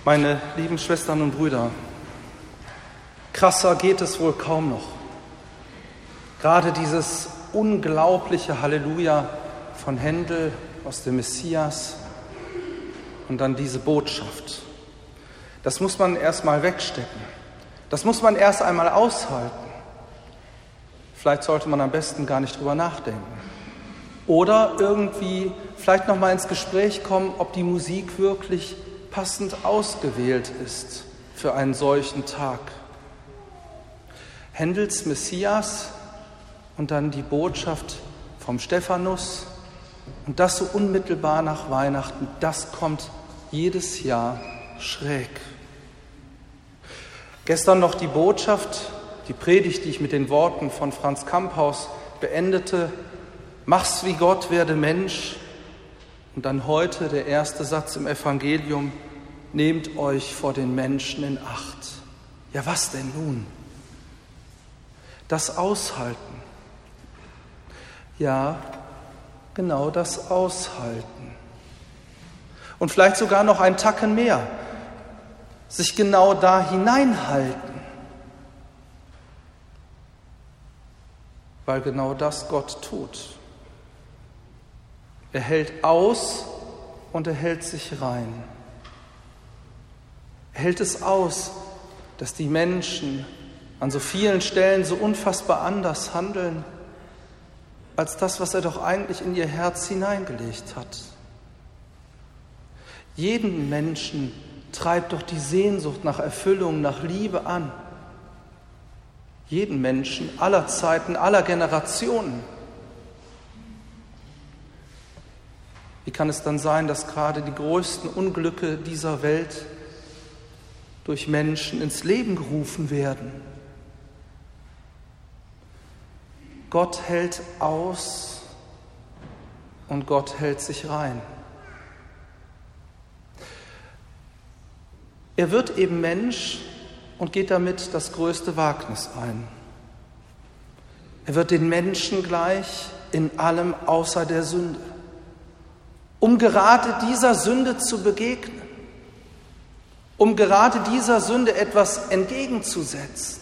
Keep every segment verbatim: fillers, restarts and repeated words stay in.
Meine lieben Schwestern und Brüder, krasser geht es wohl kaum noch. Gerade dieses unglaubliche Halleluja von Händel aus dem Messias und dann diese Botschaft. Das muss man erst mal wegstecken. Das muss man erst einmal aushalten. Vielleicht sollte man am besten gar nicht drüber nachdenken. Oder irgendwie vielleicht noch mal ins Gespräch kommen, ob die Musik wirklich passend ausgewählt ist für einen solchen Tag. Händels Messias und dann die Botschaft vom Stephanus und das so unmittelbar nach Weihnachten, das kommt jedes Jahr schräg. Gestern noch die Botschaft, die Predigt, die ich mit den Worten von Franz Kamphaus beendete: Mach's wie Gott, werde Mensch. Und dann heute der erste Satz im Evangelium: Nehmt euch vor den Menschen in Acht. Ja, was denn nun? Das Aushalten. Ja, genau das Aushalten. Und vielleicht sogar noch ein Tacken mehr. Sich genau da hineinhalten. Weil genau das Gott tut. Er hält aus und er hält sich rein. Er hält es aus, dass die Menschen an so vielen Stellen so unfassbar anders handeln, als das, was er doch eigentlich in ihr Herz hineingelegt hat. Jeden Menschen treibt doch die Sehnsucht nach Erfüllung, nach Liebe an. Jeden Menschen aller Zeiten, aller Generationen. Wie kann es dann sein, dass gerade die größten Unglücke dieser Welt durch Menschen ins Leben gerufen werden? Gott hält aus und Gott hält sich rein. Er wird eben Mensch und geht damit das größte Wagnis ein. Er wird den Menschen gleich in allem außer der Sünde, um gerade dieser Sünde zu begegnen, um gerade dieser Sünde etwas entgegenzusetzen.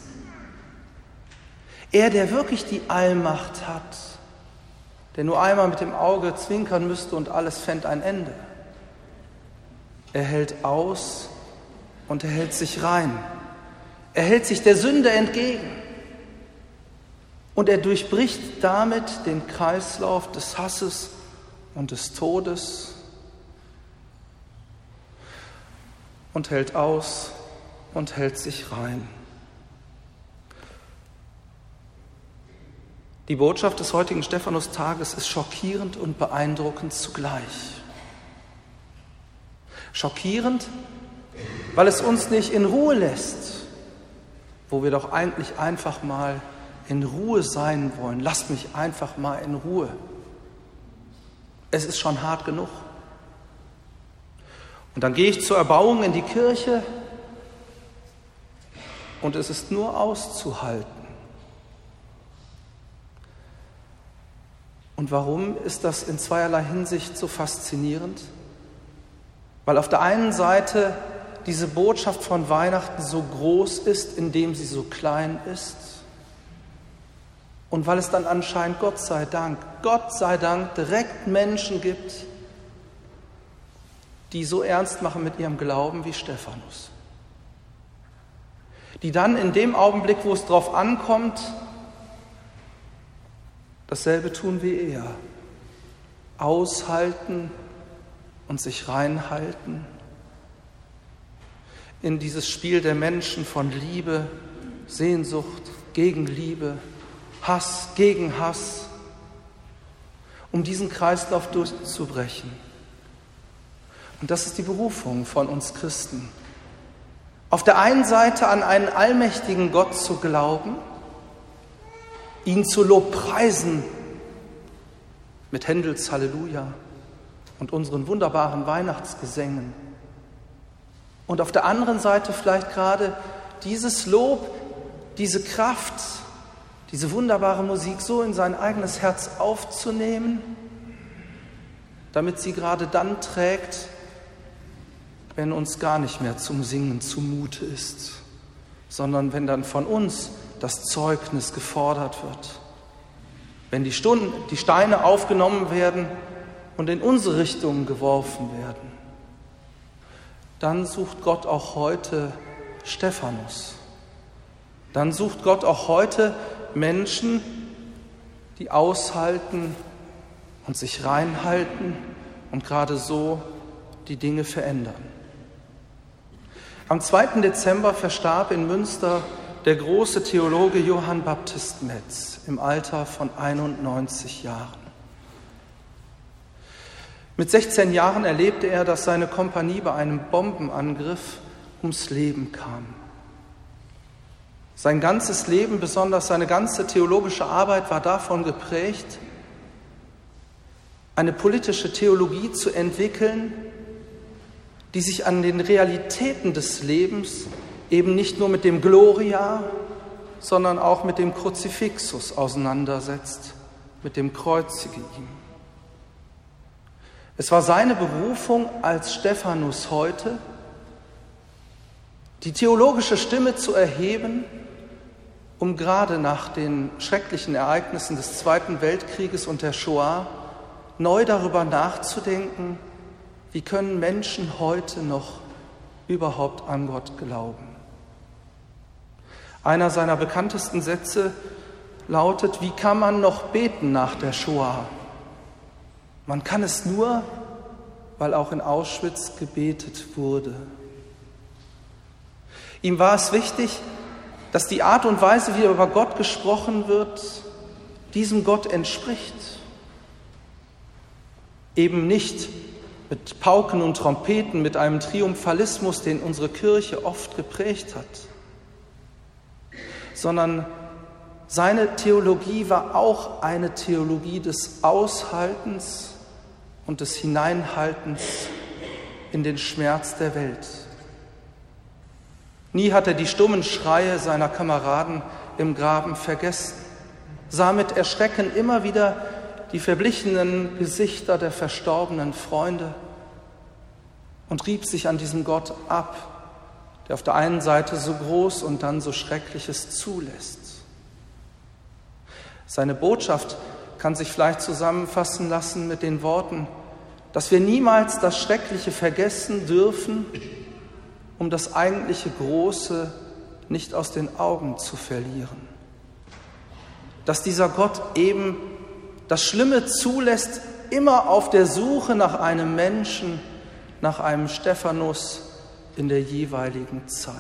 Er, der wirklich die Allmacht hat, der nur einmal mit dem Auge zwinkern müsste und alles fände ein Ende. Er hält aus und er hält sich rein. Er hält sich der Sünde entgegen. Und er durchbricht damit den Kreislauf des Hasses und des Todes und hält aus und hält sich rein. Die Botschaft des heutigen Stephanus-Tages ist schockierend und beeindruckend zugleich. Schockierend, weil es uns nicht in Ruhe lässt, wo wir doch eigentlich einfach mal in Ruhe sein wollen. Lasst mich einfach mal in Ruhe. Es ist schon hart genug. Und dann gehe ich zur Erbauung in die Kirche und es ist nur auszuhalten. Und warum ist das in zweierlei Hinsicht so faszinierend? Weil auf der einen Seite diese Botschaft von Weihnachten so groß ist, indem sie so klein ist. Und weil es dann anscheinend, Gott sei Dank, Gott sei Dank, direkt Menschen gibt, die so ernst machen mit ihrem Glauben wie Stephanus. Die dann in dem Augenblick, wo es drauf ankommt, dasselbe tun wie er. Aushalten und sich reinhalten in dieses Spiel der Menschen von Liebe, Sehnsucht gegen Liebe, Hass gegen Hass, um diesen Kreislauf durchzubrechen. Und das ist die Berufung von uns Christen. Auf der einen Seite an einen allmächtigen Gott zu glauben, ihn zu lobpreisen mit Händels Halleluja und unseren wunderbaren Weihnachtsgesängen. Und auf der anderen Seite vielleicht gerade dieses Lob, diese Kraft, diese wunderbare Musik so in sein eigenes Herz aufzunehmen, damit sie gerade dann trägt, wenn uns gar nicht mehr zum Singen zumute ist, sondern wenn dann von uns das Zeugnis gefordert wird. Wenn die, Stunden, die Steine aufgenommen werden und in unsere Richtung geworfen werden, dann sucht Gott auch heute Stephanus. Dann sucht Gott auch heute Menschen, die aushalten und sich reinhalten und gerade so die Dinge verändern. Am zweiten Dezember verstarb in Münster der große Theologe Johann Baptist Metz im Alter von einundneunzig Jahren. Mit sechzehn Jahren erlebte er, dass seine Kompanie bei einem Bombenangriff ums Leben kam. Sein ganzes Leben, besonders seine ganze theologische Arbeit, war davon geprägt, eine politische Theologie zu entwickeln, die sich an den Realitäten des Lebens eben nicht nur mit dem Gloria, sondern auch mit dem Kruzifixus auseinandersetzt, mit dem Kreuzige ihm. Es war seine Berufung als Stephanus heute, die theologische Stimme zu erheben, um gerade nach den schrecklichen Ereignissen des Zweiten Weltkrieges und der Shoah neu darüber nachzudenken, wie können Menschen heute noch überhaupt an Gott glauben. Einer seiner bekanntesten Sätze lautet: Wie kann man noch beten nach der Shoah? Man kann es nur, weil auch in Auschwitz gebetet wurde. Ihm war es wichtig, dass die Art und Weise, wie über Gott gesprochen wird, diesem Gott entspricht. Eben nicht mit Pauken und Trompeten, mit einem Triumphalismus, den unsere Kirche oft geprägt hat, sondern seine Theologie war auch eine Theologie des Aushaltens und des Hineinhaltens in den Schmerz der Welt. Nie hat er die stummen Schreie seiner Kameraden im Graben vergessen, sah mit Erschrecken immer wieder die verblichenen Gesichter der verstorbenen Freunde und rieb sich an diesem Gott ab, der auf der einen Seite so groß und dann so Schreckliches zulässt. Seine Botschaft kann sich vielleicht zusammenfassen lassen mit den Worten, dass wir niemals das Schreckliche vergessen dürfen, um das eigentliche Große nicht aus den Augen zu verlieren. Dass dieser Gott eben das Schlimme zulässt, immer auf der Suche nach einem Menschen, nach einem Stephanus in der jeweiligen Zeit.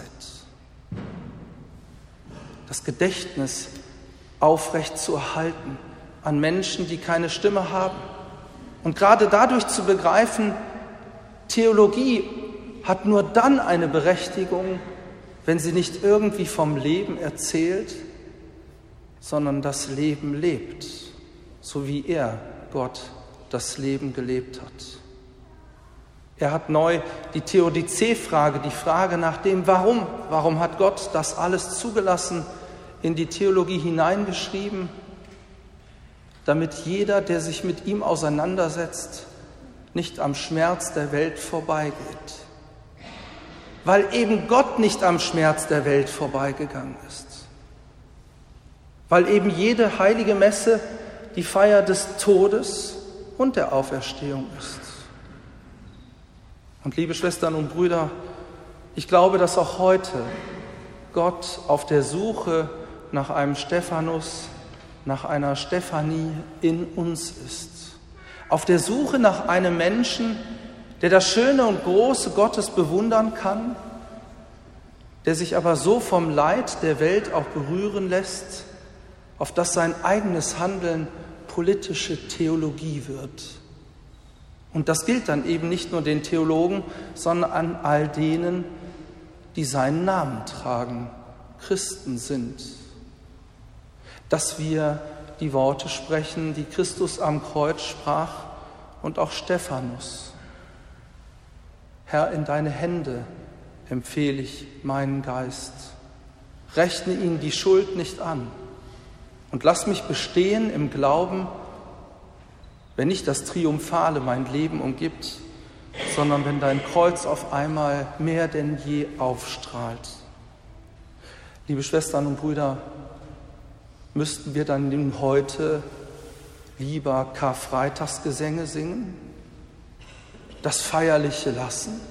Das Gedächtnis aufrecht zu erhalten an Menschen, die keine Stimme haben. Und gerade dadurch zu begreifen, Theologie hat nur dann eine Berechtigung, wenn sie nicht irgendwie vom Leben erzählt, sondern das Leben lebt, so wie er, Gott, das Leben gelebt hat. Er hat neu die Theodizee-Frage, die Frage nach dem Warum, warum hat Gott das alles zugelassen, in die Theologie hineingeschrieben, damit jeder, der sich mit ihm auseinandersetzt, nicht am Schmerz der Welt vorbeigeht. Weil eben Gott nicht am Schmerz der Welt vorbeigegangen ist. Weil eben jede heilige Messe die Feier des Todes und der Auferstehung ist. Und liebe Schwestern und Brüder, ich glaube, dass auch heute Gott auf der Suche nach einem Stephanus, nach einer Stephanie in uns ist. Auf der Suche nach einem Menschen, der das Schöne und Große Gottes bewundern kann, der sich aber so vom Leid der Welt auch berühren lässt, auf dass sein eigenes Handeln politische Theologie wird. Und das gilt dann eben nicht nur den Theologen, sondern an all denen, die seinen Namen tragen, Christen sind. Dass wir die Worte sprechen, die Christus am Kreuz sprach und auch Stephanus. Herr, in deine Hände empfehle ich meinen Geist. Rechne ihm die Schuld nicht an und lass mich bestehen im Glauben, wenn nicht das Triumphale mein Leben umgibt, sondern wenn dein Kreuz auf einmal mehr denn je aufstrahlt. Liebe Schwestern und Brüder, müssten wir dann nun heute lieber Karfreitagsgesänge singen, das Feierliche lassen?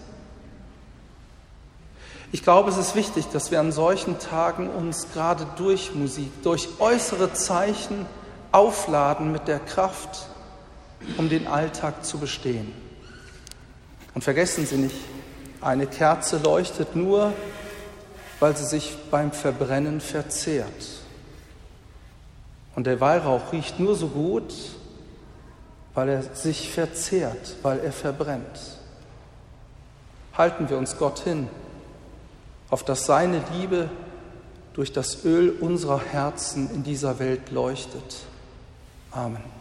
Ich glaube, es ist wichtig, dass wir an solchen Tagen uns gerade durch Musik, durch äußere Zeichen aufladen mit der Kraft, um den Alltag zu bestehen. Und vergessen Sie nicht, eine Kerze leuchtet nur, weil sie sich beim Verbrennen verzehrt. Und der Weihrauch riecht nur so gut, weil er sich verzehrt, weil er verbrennt. Halten wir uns Gott hin, auf dass seine Liebe durch das Öl unserer Herzen in dieser Welt leuchtet. Amen.